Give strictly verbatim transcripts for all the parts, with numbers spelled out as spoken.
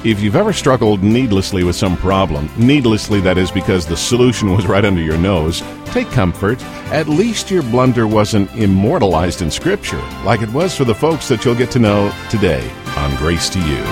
If you've ever struggled needlessly with some problem, needlessly that is because the solution was right under your nose, take comfort. At least your blunder wasn't immortalized in Scripture, like it was for the folks that you'll get to know today on Grace to You.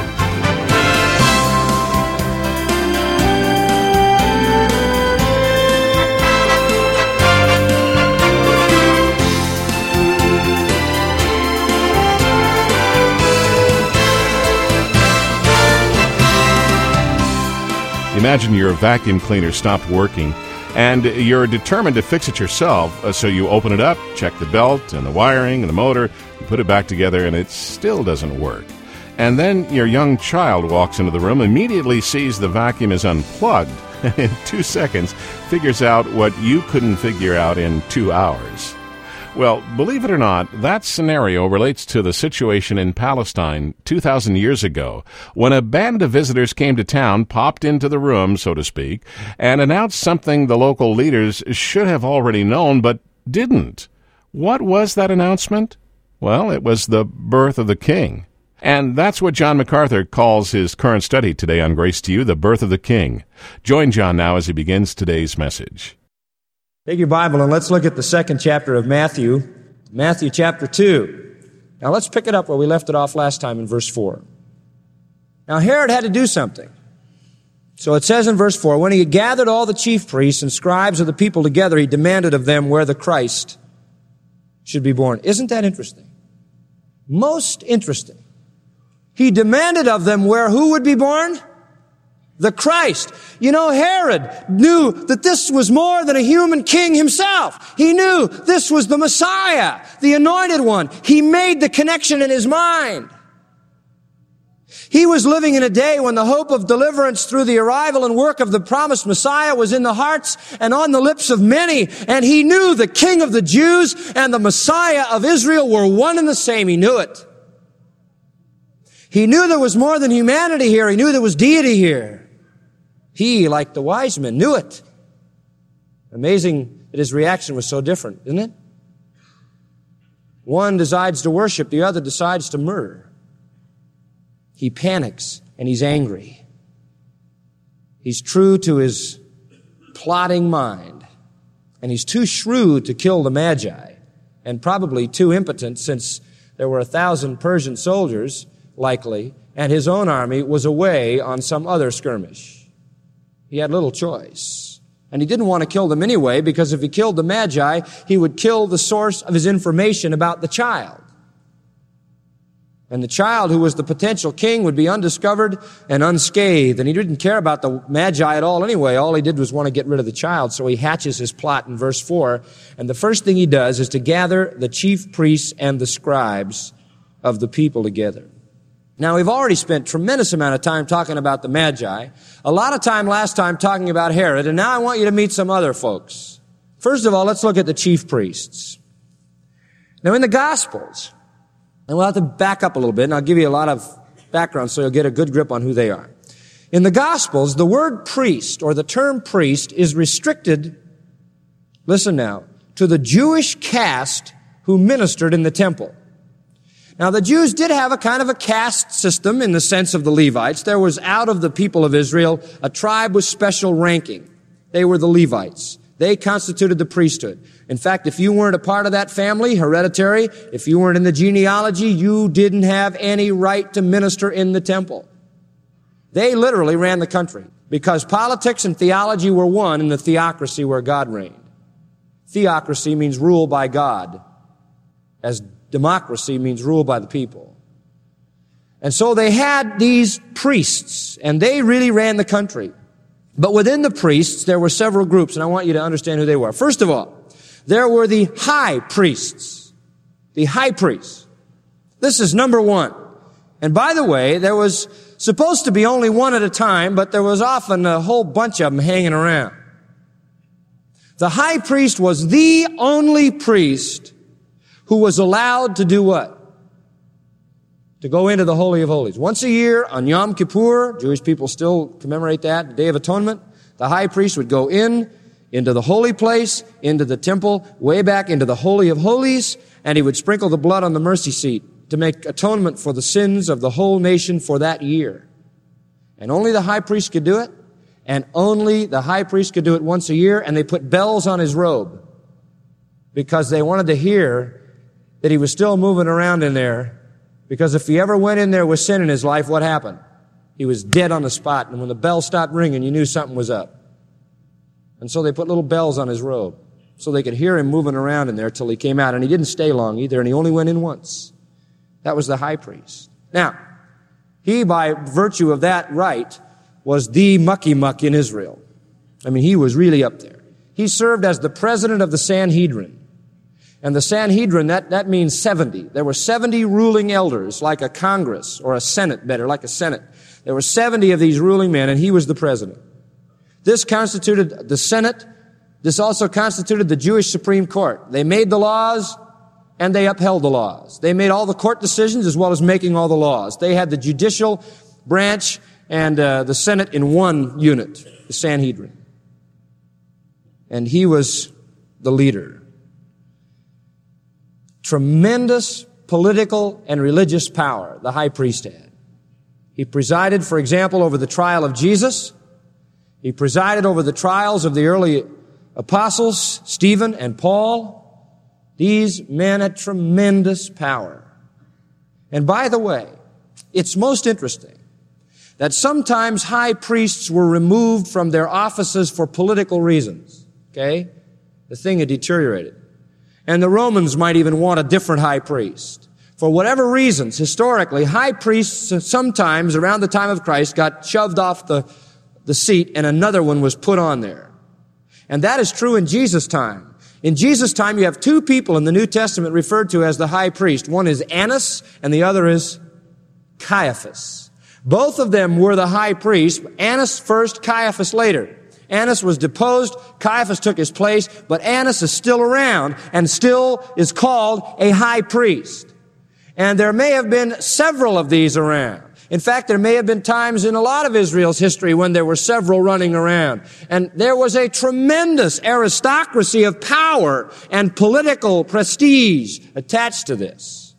Imagine your vacuum cleaner stopped working, and you're determined to fix it yourself, so you open it up, check the belt and the wiring and the motor, you put it back together, and it still doesn't work. And then your young child walks into the room, immediately sees the vacuum is unplugged, and in two seconds figures out what you couldn't figure out in two hours. Well, believe it or not, that scenario relates to the situation in Palestine two thousand years ago, when a band of visitors came to town, popped into the room, so to speak, and announced something the local leaders should have already known, but didn't. What was that announcement? Well, it was the birth of the King. And that's what John MacArthur calls his current study today on Grace to You, the birth of the King. Join John now as he begins today's message. Take your Bible and let's look at the second chapter of Matthew, Matthew chapter two. Now let's pick it up where we left it off last time in verse four. Now Herod had to do something. So it says in verse four, when he had gathered all the chief priests and scribes of the people together, he demanded of them where the Christ should be born. Isn't that interesting? Most interesting. He demanded of them where who would be born? The Christ. You know, Herod knew that this was more than a human king himself. He knew this was the Messiah, the anointed one. He made the connection in his mind. He was living in a day when the hope of deliverance through the arrival and work of the promised Messiah was in the hearts and on the lips of many. And he knew the King of the Jews and the Messiah of Israel were one and the same. He knew it. He knew there was more than humanity here. He knew there was deity here. He, like the wise men, knew it. Amazing that his reaction was so different, isn't it? One decides to worship, the other decides to murder. He panics and he's angry. He's true to his plotting mind. And he's too shrewd to kill the Magi, and probably too impotent since there were a thousand Persian soldiers, likely, and his own army was away on some other skirmish. He had little choice. And he didn't want to kill them anyway, because if he killed the Magi, he would kill the source of his information about the child. And the child, who was the potential king, would be undiscovered and unscathed. And he didn't care about the Magi at all anyway. All he did was want to get rid of the child. So he hatches his plot in verse four. And the first thing he does is to gather the chief priests and the scribes of the people together. Now, we've already spent tremendous amount of time talking about the Magi, a lot of time last time talking about Herod, and now I want you to meet some other folks. First of all, let's look at the chief priests. Now, in the Gospels, and we'll have to back up a little bit, and I'll give you a lot of background so you'll get a good grip on who they are. In the Gospels, the word priest, or the term priest, is restricted, listen now, to the Jewish caste who ministered in the temple. Now, the Jews did have a kind of a caste system in the sense of the Levites. There was, out of the people of Israel, a tribe with special ranking. They were the Levites. They constituted the priesthood. In fact, if you weren't a part of that family, hereditary, if you weren't in the genealogy, you didn't have any right to minister in the temple. They literally ran the country, because politics and theology were one in the theocracy where God reigned. Theocracy means rule by God, as democracy means rule by the people. And so they had these priests, and they really ran the country. But within the priests, there were several groups, and I want you to understand who they were. First of all, there were the high priests. The high priests. This is number one. And by the way, there was supposed to be only one at a time, but there was often a whole bunch of them hanging around. The high priest was the only priest who was allowed to do what? To go into the Holy of Holies. Once a year on Yom Kippur, Jewish people still commemorate that, the Day of Atonement, the high priest would go in, into the holy place, into the temple, way back into the Holy of Holies, and he would sprinkle the blood on the mercy seat to make atonement for the sins of the whole nation for that year. And only the high priest could do it. And only the high priest could do it once a year. And they put bells on his robe because they wanted to hear that he was still moving around in there. Because if he ever went in there with sin in his life, what happened? He was dead on the spot. And when the bell stopped ringing, you knew something was up. And so they put little bells on his robe so they could hear him moving around in there till he came out. And he didn't stay long either, and he only went in once. That was the high priest. Now, he, by virtue of that right, was the mucky muck in Israel. I mean, he was really up there. He served as the president of the Sanhedrin. And the Sanhedrin, that, that means seventy. There were seventy ruling elders, like a Congress, or a Senate, better, like a Senate. There were seventy of these ruling men, and he was the president. This constituted the Senate. This also constituted the Jewish Supreme Court. They made the laws, and they upheld the laws. They made all the court decisions as well as making all the laws. They had the judicial branch and uh, the Senate in one unit, the Sanhedrin. And he was the leader. Tremendous political and religious power the high priest had. He presided, for example, over the trial of Jesus. He presided over the trials of the early apostles, Stephen and Paul. These men had tremendous power. And by the way, it's most interesting that sometimes high priests were removed from their offices for political reasons. Okay? The thing had deteriorated. And the Romans might even want a different high priest. For whatever reasons, historically, high priests sometimes around the time of Christ got shoved off the, the seat and another one was put on there. And that is true in Jesus' time. In Jesus' time, you have two people in the New Testament referred to as the high priest. One is Annas and the other is Caiaphas. Both of them were the high priest. Annas first, Caiaphas later. Annas was deposed, Caiaphas took his place, but Annas is still around and still is called a high priest. And there may have been several of these around. In fact, there may have been times in a lot of Israel's history when there were several running around. And there was a tremendous aristocracy of power and political prestige attached to this.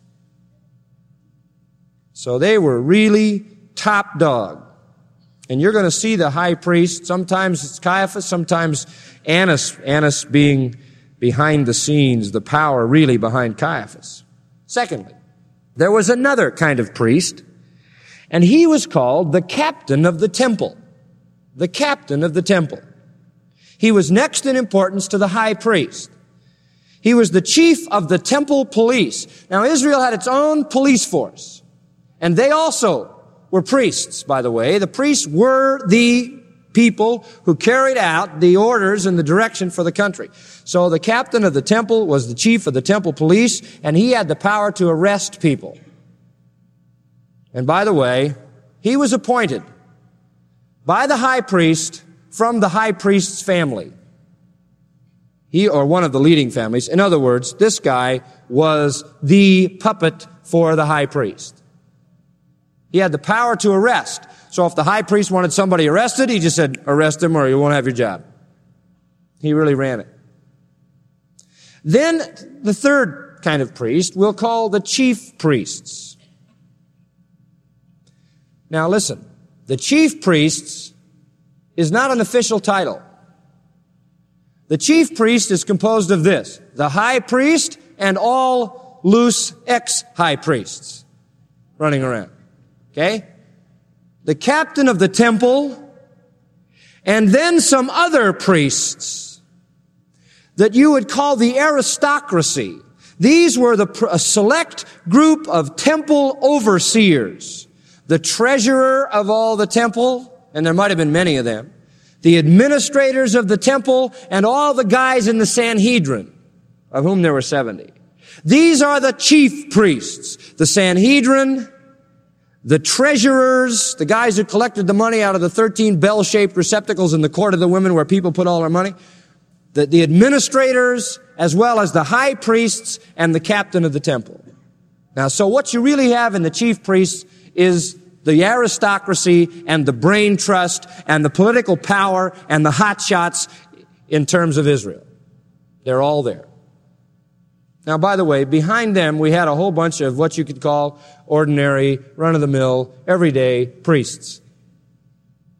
So they were really top dog. And you're going to see the high priest, sometimes it's Caiaphas, sometimes Annas, Annas being behind the scenes, the power really behind Caiaphas. Secondly, there was another kind of priest, and he was called the captain of the temple. The captain of the temple. He was next in importance to the high priest. He was the chief of the temple police. Now, Israel had its own police force, and they also were priests, by the way. The priests were the people who carried out the orders and the direction for the country. So the captain of the temple was the chief of the temple police, and he had the power to arrest people. And by the way, he was appointed by the high priest from the high priest's family. He, or one of the leading families. In other words, this guy was the puppet for the high priest. He had the power to arrest. So if the high priest wanted somebody arrested, he just said, arrest him or you won't have your job. He really ran it. Then the third kind of priest we'll call the chief priests. Now listen, the chief priests is not an official title. The chief priest is composed of this, the high priest and all loose ex-high priests running around. Okay? The captain of the temple, and then some other priests that you would call the aristocracy. These were the a select group of temple overseers. The treasurer of all the temple, and there might have been many of them, the administrators of the temple, and all the guys in the Sanhedrin, of whom there were seventy. These are the chief priests. The Sanhedrin, the treasurers, the guys who collected the money out of the thirteen bell-shaped receptacles in the court of the women where people put all their money, the, the administrators, as well as the high priests and the captain of the temple. Now, so what you really have in the chief priests is the aristocracy and the brain trust and the political power and the hotshots in terms of Israel. They're all there. Now, by the way, behind them, we had a whole bunch of what you could call ordinary, run-of-the-mill, everyday priests.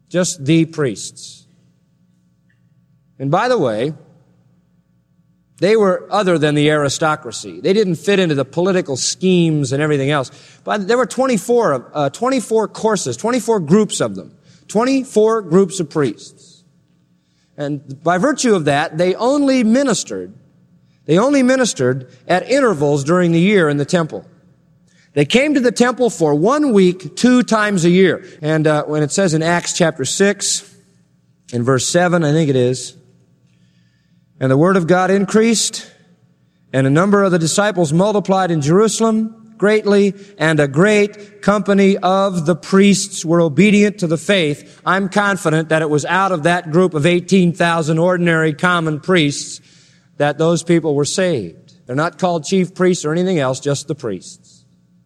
Just the priests. And by the way, they were other than the aristocracy. They didn't fit into the political schemes and everything else. But there were twenty-four, uh, twenty-four courses, twenty-four groups of them, twenty-four groups of priests. And by virtue of that, they only ministered, they only ministered at intervals during the year in the temple. They came to the temple for one week, two times a year. And uh, when it says in Acts chapter six, in verse seven, I think it is, and the word of God increased, and a number of the disciples multiplied in Jerusalem greatly, and a great company of the priests were obedient to the faith. I'm confident that it was out of that group of eighteen thousand ordinary common priests that those people were saved. They're not called chief priests or anything else, just the priests.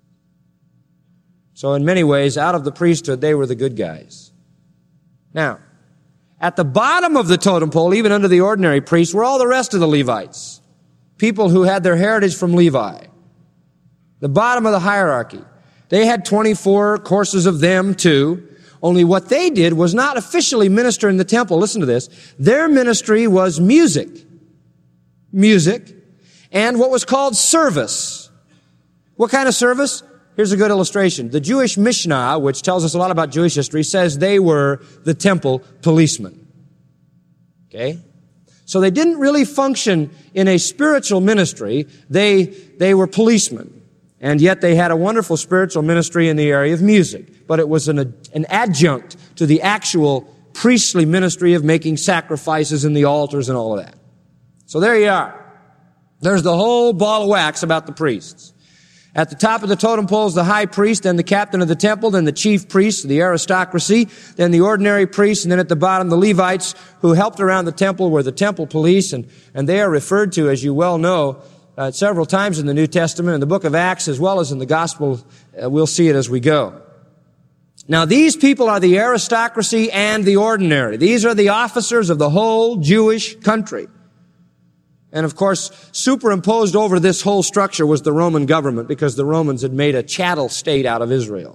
So in many ways, out of the priesthood, they were the good guys. Now, at the bottom of the totem pole, even under the ordinary priests, were all the rest of the Levites. People who had their heritage from Levi. The bottom of the hierarchy. They had twenty-four courses of them too. Only what they did was not officially minister in the temple. Listen to this. Their ministry was music. Music. And what was called service. What kind of service? Here's a good illustration. The Jewish Mishnah, which tells us a lot about Jewish history, says they were the temple policemen. Okay? So they didn't really function in a spiritual ministry. They, they were policemen. And yet they had a wonderful spiritual ministry in the area of music. But it was an, an adjunct to the actual priestly ministry of making sacrifices in the altars and all of that. So there you are. There's the whole ball of wax about the priests. At the top of the totem pole is the high priest, then the captain of the temple, then the chief priest, the aristocracy, then the ordinary priests, and then at the bottom the Levites who helped around the temple were the temple police, and, and they are referred to, as you well know, uh, several times in the New Testament, in the book of Acts, as well as in the Gospel. Uh, we'll see it as we go. Now these people are the aristocracy and the ordinary. These are the officers of the whole Jewish country. And of course, superimposed over this whole structure was the Roman government, because the Romans had made a chattel state out of Israel.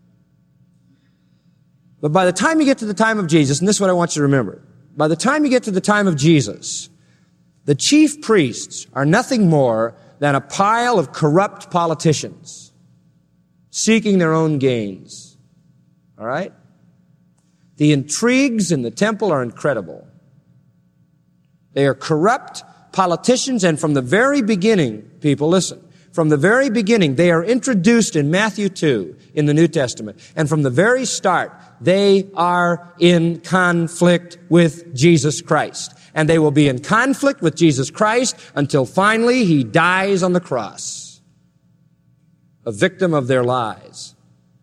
But by the time you get to the time of Jesus, and this is what I want you to remember, by the time you get to the time of Jesus, the chief priests are nothing more than a pile of corrupt politicians seeking their own gains. All right? The intrigues in the temple are incredible. They are corrupt politicians, and from the very beginning, people, listen, from the very beginning, they are introduced in Matthew two in the New Testament. And from the very start, they are in conflict with Jesus Christ. And they will be in conflict with Jesus Christ until finally he dies on the cross, a victim of their lies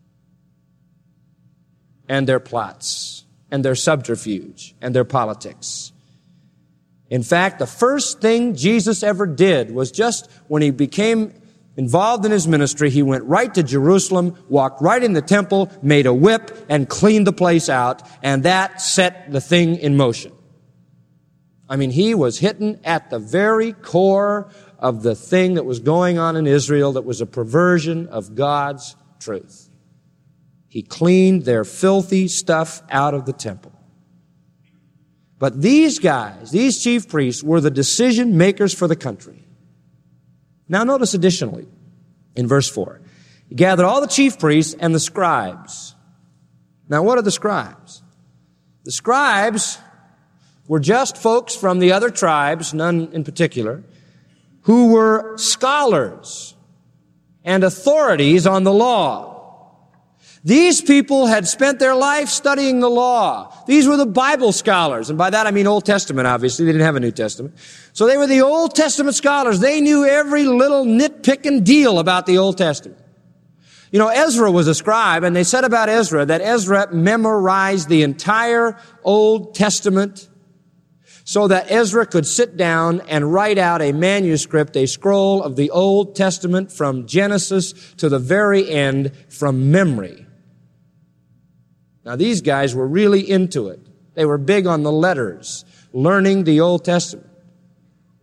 and their plots and their subterfuge and their politics. In fact, the first thing Jesus ever did was just when he became involved in his ministry, he went right to Jerusalem, walked right in the temple, made a whip, and cleaned the place out, and that set the thing in motion. I mean, he was hitting at the very core of the thing that was going on in Israel that was a perversion of God's truth. He cleaned their filthy stuff out of the temple. But these guys, these chief priests, were the decision makers for the country. Now notice additionally, in verse four, he gathered all the chief priests and the scribes. Now what are the scribes? The scribes were just folks from the other tribes, none in particular, who were scholars and authorities on the law. These people had spent their life studying the law. These were the Bible scholars. And by that I mean Old Testament, obviously. They didn't have a New Testament. So they were the Old Testament scholars. They knew every little nitpicking deal about the Old Testament. You know, Ezra was a scribe, and they said about Ezra that Ezra memorized the entire Old Testament so that Ezra could sit down and write out a manuscript, a scroll of the Old Testament from Genesis to the very end from memory. Now, these guys were really into it. They were big on the letters, learning the Old Testament.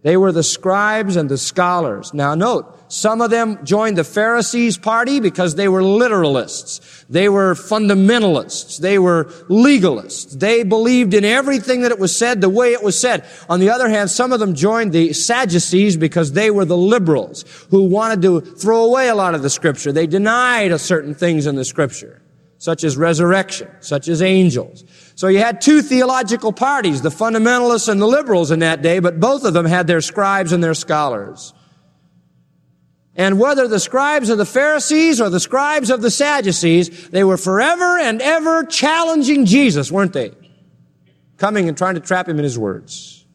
They were the scribes and the scholars. Now note, some of them joined the Pharisees' party because they were literalists. They were fundamentalists. They were legalists. They believed in everything that it was said the way it was said. On the other hand, some of them joined the Sadducees because they were the liberals who wanted to throw away a lot of the Scripture. They denied certain things in the Scripture, such as resurrection, such as angels. So you had two theological parties, the fundamentalists and the liberals in that day, but both of them had their scribes and their scholars. And whether the scribes of the Pharisees or the scribes of the Sadducees, they were forever and ever challenging Jesus, weren't they? Coming and trying to trap him in his words.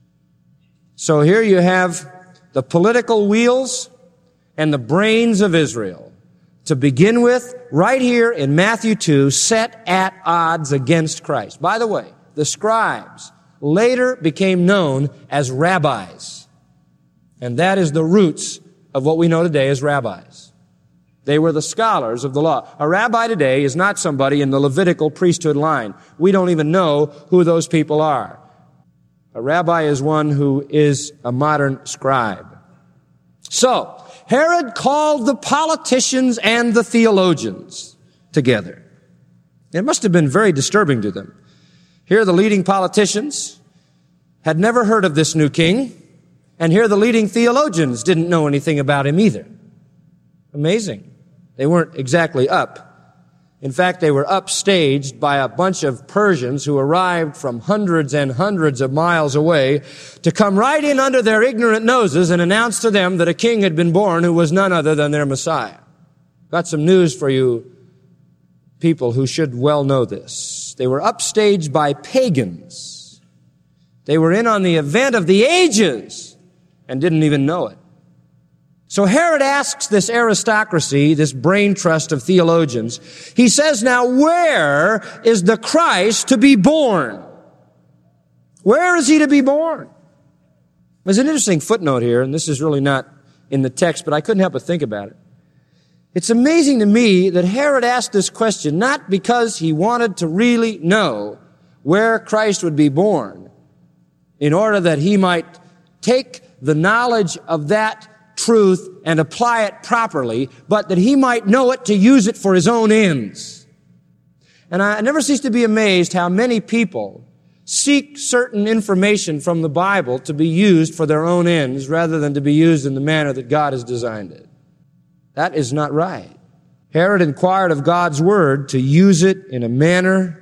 So here you have the political wheels and the brains of Israel, to begin with, right here in Matthew two, set at odds against Christ. By the way, the scribes later became known as rabbis. And that is the roots of what we know today as rabbis. They were the scholars of the law. A rabbi today is not somebody in the Levitical priesthood line. We don't even know who those people are. A rabbi is one who is a modern scribe. So, Herod called the politicians and the theologians together. It must have been very disturbing to them. Here the leading politicians had never heard of this new king, and here the leading theologians didn't know anything about him either. Amazing. They weren't exactly up. In fact, they were upstaged by a bunch of Persians who arrived from hundreds and hundreds of miles away to come right in under their ignorant noses and announce to them that a king had been born who was none other than their Messiah. Got some news for you people who should well know this. They were upstaged by pagans. They were in on the event of the ages and didn't even know it. So Herod asks this aristocracy, this brain trust of theologians, he says, now where is the Christ to be born? Where is he to be born? There's an interesting footnote here, and this is really not in the text, but I couldn't help but think about it. It's amazing to me that Herod asked this question not because he wanted to really know where Christ would be born, in order that he might take the knowledge of that truth and apply it properly, but that he might know it to use it for his own ends. And I never cease to be amazed how many people seek certain information from the Bible to be used for their own ends rather than to be used in the manner that God has designed it. That is not right. Herod inquired of God's word to use it in a manner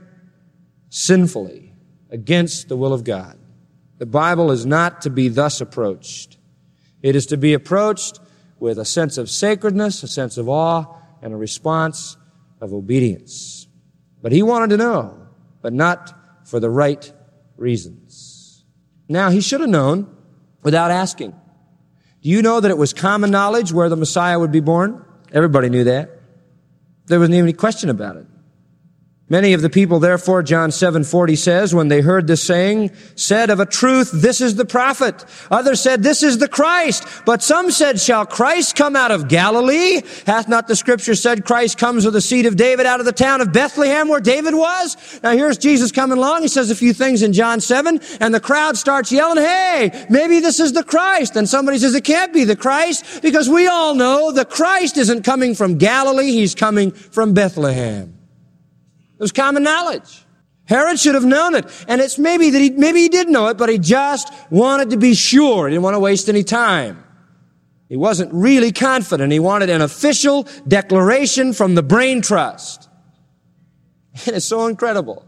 sinfully against the will of God. The Bible is not to be thus approached. It is to be approached with a sense of sacredness, a sense of awe, and a response of obedience. But he wanted to know, but not for the right reasons. Now, he should have known without asking. Do you know that it was common knowledge where the Messiah would be born? Everybody knew that. There wasn't even any question about it. Many of the people, therefore, John seven forty says, when they heard this saying, said of a truth, this is the prophet. Others said, this is the Christ. But some said, shall Christ come out of Galilee? Hath not the scripture said Christ comes with the seed of David out of the town of Bethlehem where David was? Now here's Jesus coming along. He says a few things in John seven, and the crowd starts yelling, hey, maybe this is the Christ. And somebody says it can't be the Christ because we all know the Christ isn't coming from Galilee. He's coming from Bethlehem. It was common knowledge. Herod should have known it. And it's maybe that he, maybe he did know it, but he just wanted to be sure. He didn't want to waste any time. He wasn't really confident. He wanted an official declaration from the brain trust. And it's so incredible.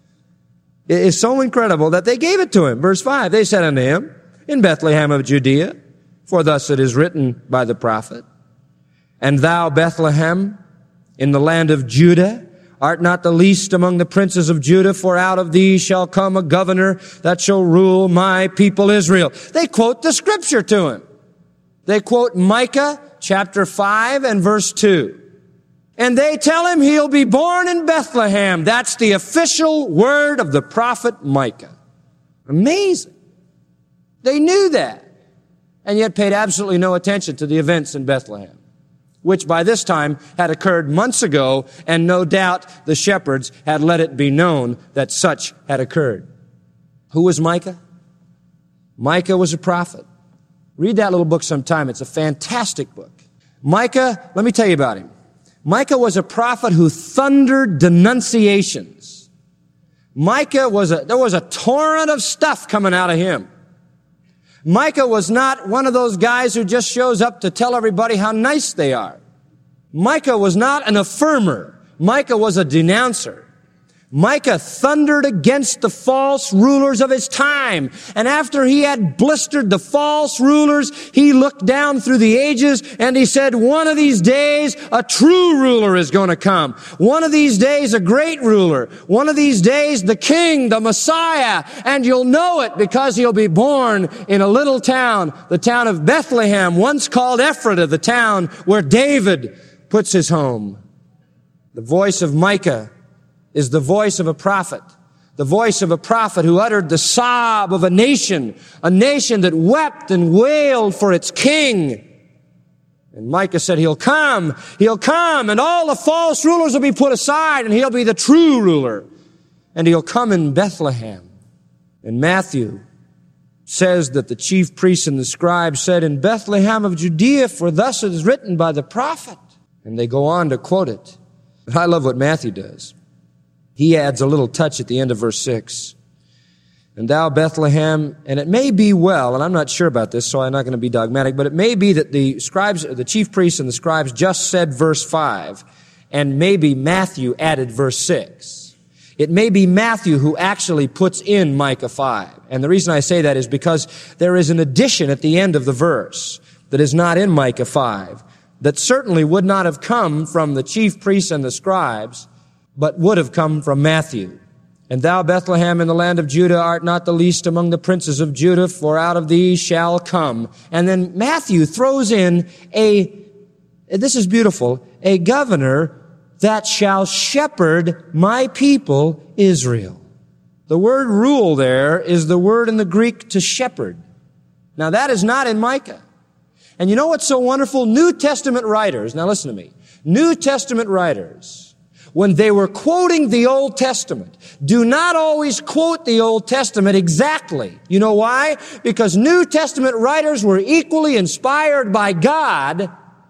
It is so incredible that they gave it to him. Verse five, they said unto him, in Bethlehem of Judea, for thus it is written by the prophet, and thou, Bethlehem, in the land of Judah, art not the least among the princes of Judah, for out of thee shall come a governor that shall rule my people Israel. They quote the scripture to him. They quote Micah chapter five and verse two. And they tell him he'll be born in Bethlehem. That's the official word of the prophet Micah. Amazing. They knew that, and yet paid absolutely no attention to the events in Bethlehem, which by this time had occurred months ago, and no doubt the shepherds had let it be known that such had occurred. Who was Micah? Micah was a prophet. Read that little book sometime. It's a fantastic book. Micah, let me tell you about him. Micah was a prophet who thundered denunciations. Micah was a, there was a torrent of stuff coming out of him. Micah was not one of those guys who just shows up to tell everybody how nice they are. Micah was not an affirmer. Micah was a denouncer. Micah thundered against the false rulers of his time. And after he had blistered the false rulers, he looked down through the ages and he said, one of these days, a true ruler is going to come. One of these days, a great ruler. One of these days, the king, the Messiah. And you'll know it because he'll be born in a little town, the town of Bethlehem, once called Ephrata, the town where David puts his home. The voice of Micah is the voice of a prophet, the voice of a prophet who uttered the sob of a nation, a nation that wept and wailed for its king. And Micah said, he'll come, he'll come, and all the false rulers will be put aside, and he'll be the true ruler. And he'll come in Bethlehem. And Matthew says that the chief priests and the scribes said, in Bethlehem of Judea, for thus it is written by the prophet. And they go on to quote it. But I love what Matthew does. He adds a little touch at the end of verse six. And thou, Bethlehem, and it may be well, and I'm not sure about this, so I'm not going to be dogmatic, but it may be that the scribes, the chief priests and the scribes just said verse five, and maybe Matthew added verse six. It may be Matthew who actually puts in Micah five. And the reason I say that is because there is an addition at the end of the verse that is not in Micah five, that certainly would not have come from the chief priests and the scribes, but would have come from Matthew. And thou, Bethlehem, in the land of Judah, art not the least among the princes of Judah, for out of thee shall come. And then Matthew throws in a, this is beautiful, a governor that shall shepherd my people Israel. The word rule there is the word in the Greek to shepherd. Now that is not in Micah. And you know what's so wonderful? New Testament writers, now listen to me, New Testament writers, when they were quoting the Old Testament, do not always quote the Old Testament exactly. You know why? Because New Testament writers were equally inspired by God,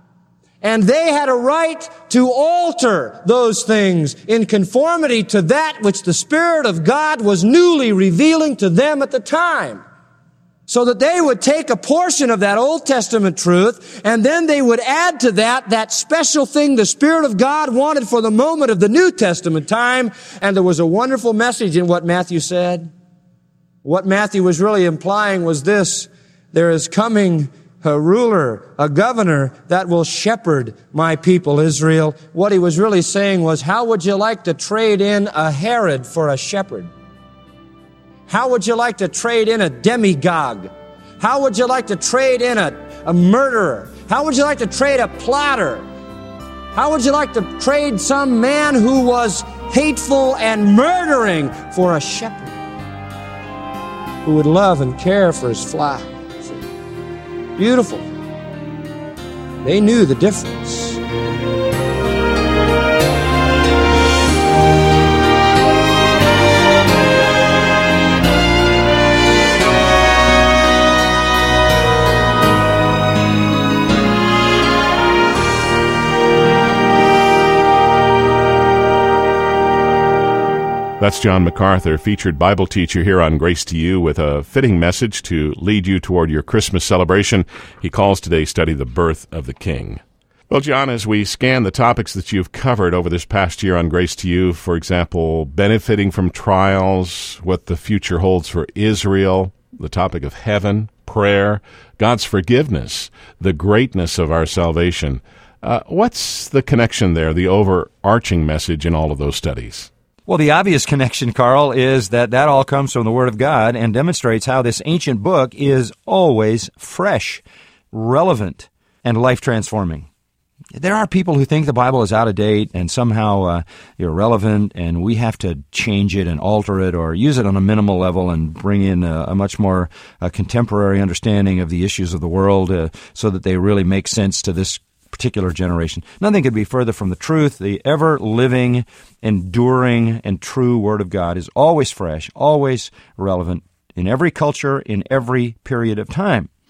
and they had a right to alter those things in conformity to that which the Spirit of God was newly revealing to them at the time. So that they would take a portion of that Old Testament truth, and then they would add to that that special thing the Spirit of God wanted for the moment of the New Testament time. And there was a wonderful message in what Matthew said. What Matthew was really implying was this: there is coming a ruler, a governor that will shepherd my people Israel. What he was really saying was, how would you like to trade in a Herod for a shepherd? How would you like to trade in a demagogue? How would you like to trade in a, a murderer? How would you like to trade a plotter? How would you like to trade some man who was hateful and murdering for a shepherd who would love and care for his flock? Beautiful. They knew the difference. That's John MacArthur, featured Bible teacher here on Grace to You, with a fitting message to lead you toward your Christmas celebration. He calls today's study The Birth of the King. Well, John, as we scan the topics that you've covered over this past year on Grace to You, for example, benefiting from trials, what the future holds for Israel, the topic of heaven, prayer, God's forgiveness, the greatness of our salvation, uh, what's the connection there, the overarching message in all of those studies? Well, the obvious connection, Carl, is that that all comes from the Word of God and demonstrates how this ancient book is always fresh, relevant, and life-transforming. There are people who think the Bible is out of date and somehow uh, irrelevant, and we have to change it and alter it or use it on a minimal level and bring in a, a much more uh, contemporary understanding of the issues of the world uh, so that they really make sense to this particular generation. Nothing could be further from the truth. The ever-living, enduring, and true Word of God is always fresh, always relevant in every culture, in every period of time.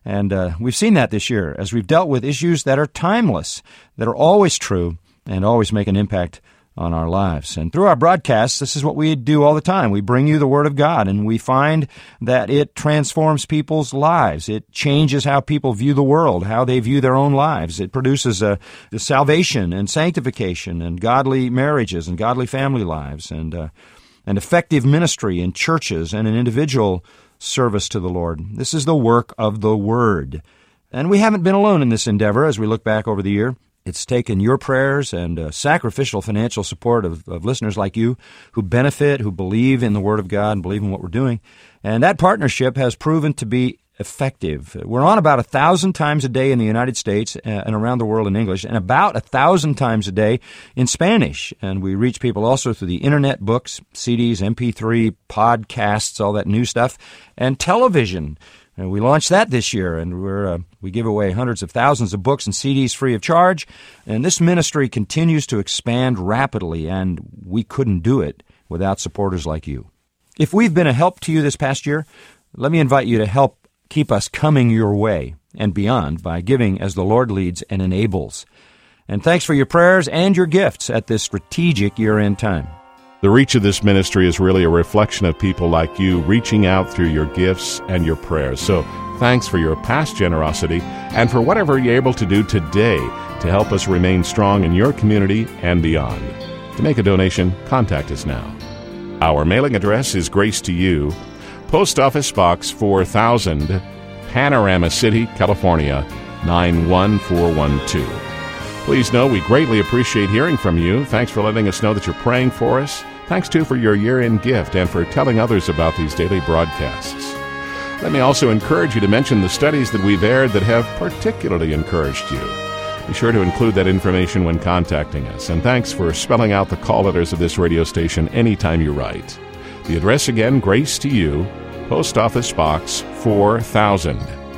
And uh, we've seen that this year as we've dealt with issues that are timeless, that are always true, and always make an impact on our lives. And through our broadcasts, this is what we do all the time. We bring you the Word of God, and we find that it transforms people's lives. It changes how people view the world, how they view their own lives. It produces a, a salvation and sanctification and godly marriages and godly family lives and uh, an effective ministry in churches and an individual service to the Lord. This is the work of the Word. And we haven't been alone in this endeavor as we look back over the year. It's taken your prayers and uh, sacrificial financial support of, of listeners like you who benefit, who believe in the Word of God and believe in what we're doing. And that partnership has proven to be effective. We're on about a thousand times a day in the United States and around the world in English, and about a thousand times a day in Spanish. And we reach people also through the internet, books, C Ds, M P three, podcasts, all that new stuff, and television. And we launched that this year, and we're uh, we give away hundreds of thousands of books and C Ds free of charge. And this ministry continues to expand rapidly, and we couldn't do it without supporters like you. If we've been a help to you this past year, let me invite you to help keep us coming your way and beyond by giving as the Lord leads and enables. And thanks for your prayers and your gifts at this strategic year-end time. The reach of this ministry is really a reflection of people like you reaching out through your gifts and your prayers. So thanks for your past generosity and for whatever you're able to do today to help us remain strong in your community and beyond. To make a donation, contact us now. Our mailing address is Grace to You, Post Office Box four thousand, Panorama City, California, nine one four one two. Please know we greatly appreciate hearing from you. Thanks for letting us know that you're praying for us. Thanks, too, for your year-end gift and for telling others about these daily broadcasts. Let me also encourage you to mention the studies that we've aired that have particularly encouraged you. Be sure to include that information when contacting us. And thanks for spelling out the call letters of this radio station anytime you write. The address again, Grace to You, Post Office Box four thousand,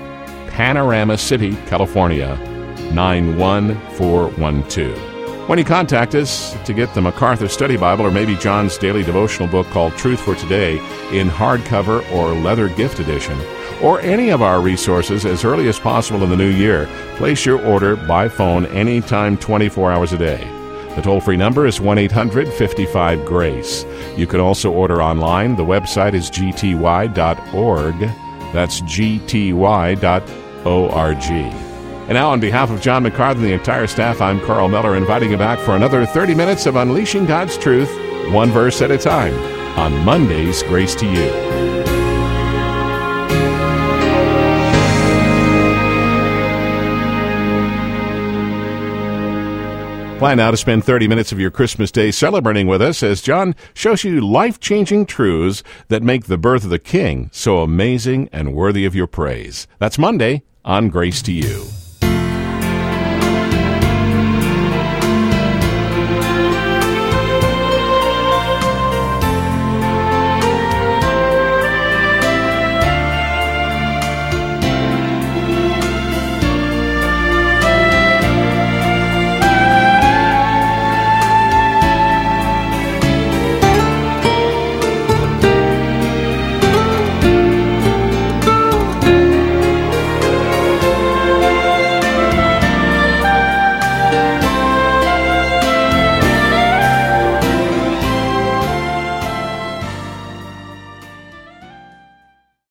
Panorama City, California, nine one four one two. When you contact us to get the MacArthur Study Bible or maybe John's daily devotional book called Truth for Today in hardcover or leather gift edition, or any of our resources as early as possible in the new year, place your order by phone anytime twenty-four hours a day. The toll-free number is one eight hundred, five five, GRACE. You can also order online. The website is g t y dot org. That's g t y dot org. And now, on behalf of John MacArthur and the entire staff, I'm Carl Miller, inviting you back for another thirty minutes of Unleashing God's Truth, one verse at a time, on Monday's Grace to You. Plan now to spend thirty minutes of your Christmas day celebrating with us as John shows you life-changing truths that make the birth of the King so amazing and worthy of your praise. That's Monday on Grace to You.